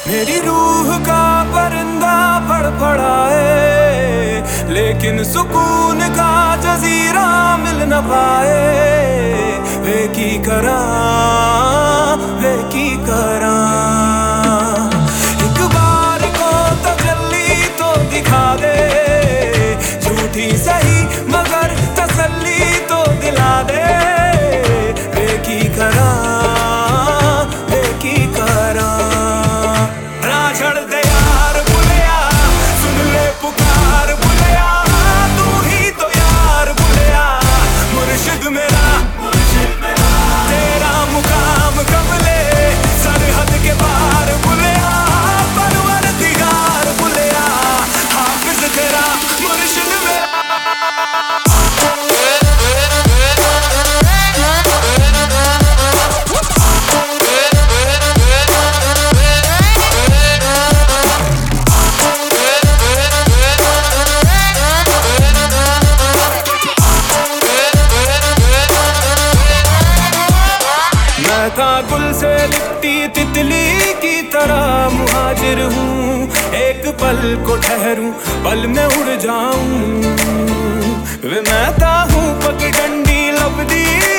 मेरी रूह का परिंदा फड़फड़ाए, लेकिन सुकून का जजीरा मिल न पाए। वे की करा, वे की करा, एक बार को तजल्ली तो दिखा दे, झूठी सही मगर तसल्ली तो दिला दे। वे की करा, वे की करा, राझड़ दे यार बुलिया, सुन ले पुकार बुलिया, तू ही तो यार बुलिया, मुर्शिद मेरा, तेरा मुकाम कमले सरहद के पार बुलिया, परवरदिगार बुलिया, हाफिज तेरा मुर्शिद मेरा। मैं था गुल से लिपटी तितली की तरह मुहाजिर हूँ, एक पल को ठहरूं पल में उड़ जाऊं। वे मैं था हूँ पगडंडी लपदी